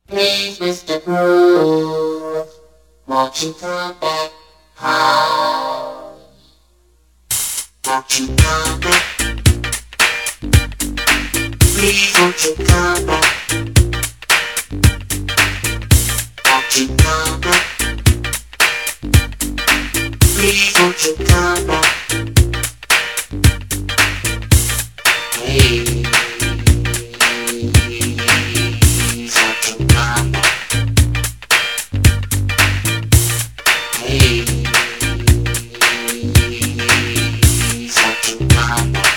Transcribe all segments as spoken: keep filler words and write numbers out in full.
Please, mister Groove, won't you come back home? Won't you come back? Please, won't you come back? Won't you come back? Please, won't you come back? Please, won't you come back? Please, won't you come back?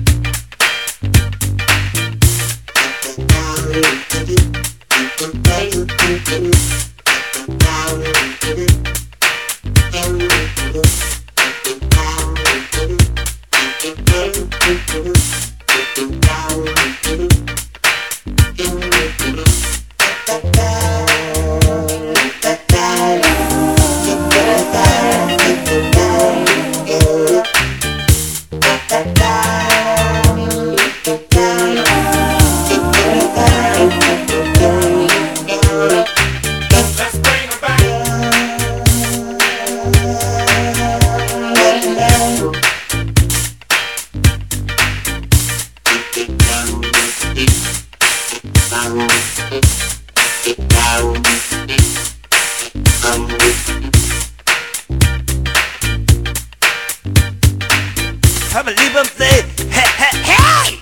Have a leave him say, hey, hey, hey!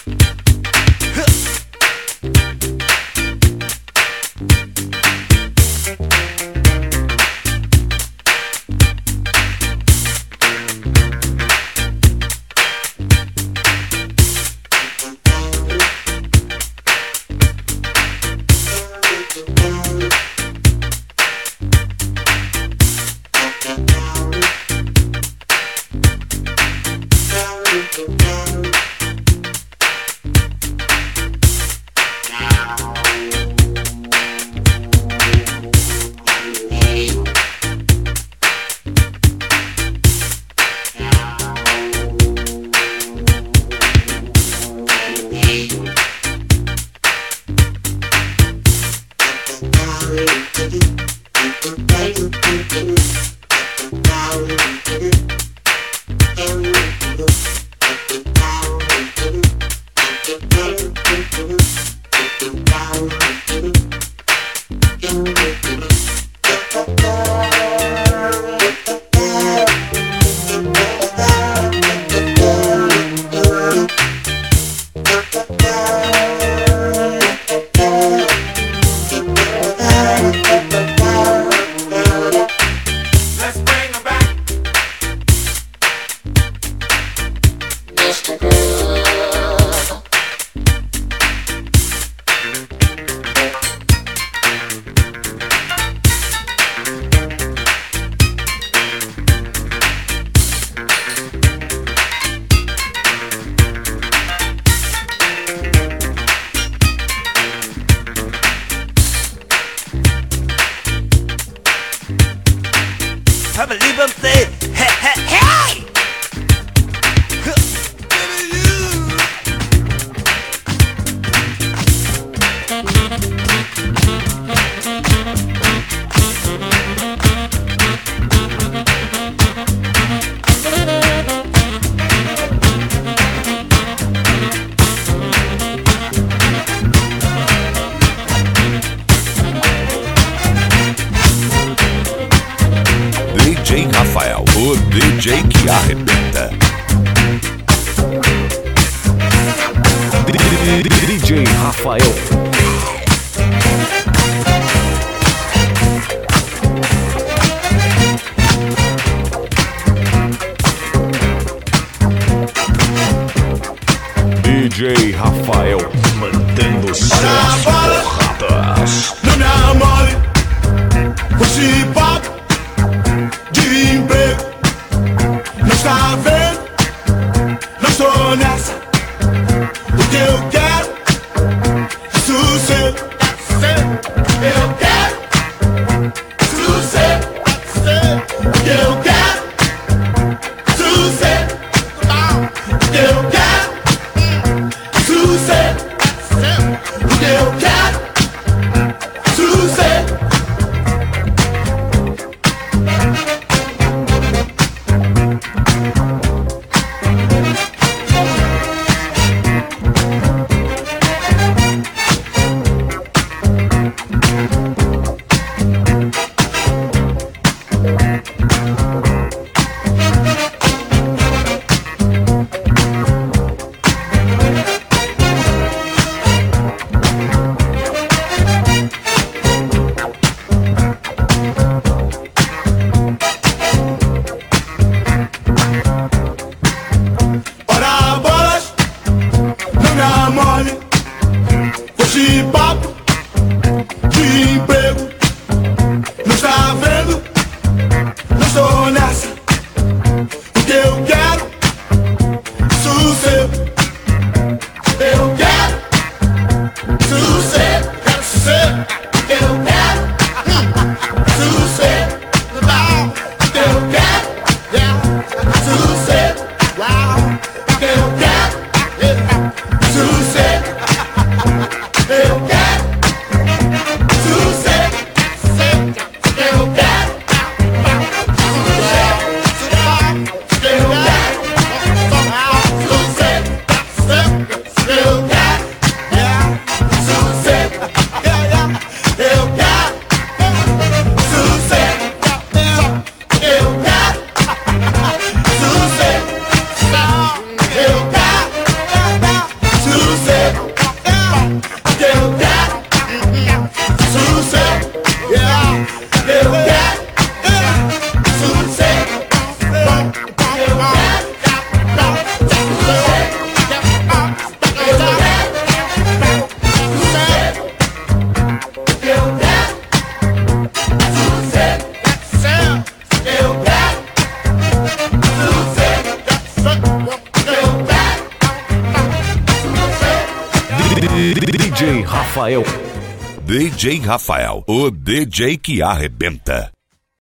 Have a leave him say, hey, hey, hey! D J Rafael, o D J que arrebenta. D J Rafael. D J Rafael mandando suas porradas. Não me amole com esse papo de emprego. Não está vendo? Não estou nessa. O que eu quero é sossego. Eu quero sossego. O que eu quero é sossego. O que eu quero é sossego. O que eu quero Rafael. D J Rafael, o D J que arrebenta.